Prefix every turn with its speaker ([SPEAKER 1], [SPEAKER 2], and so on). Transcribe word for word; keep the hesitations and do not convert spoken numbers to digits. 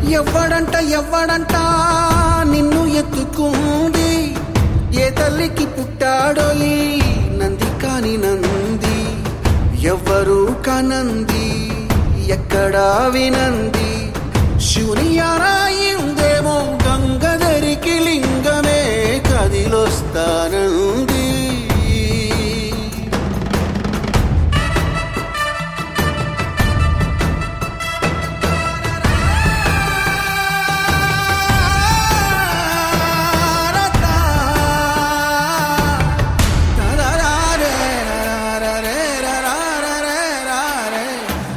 [SPEAKER 1] ఎవ్వడంట ఎవ్వడంట నిన్ను ఎత్తుకుంది, ఏ తల్లికి పుట్టాడో ఈ నంది కాని నంది, ఎవ్వరు కనంది ఎక్కడా వినంది, శివుని యారాయిందేమో గంగధరికి లింగమే కదిలొస్తాన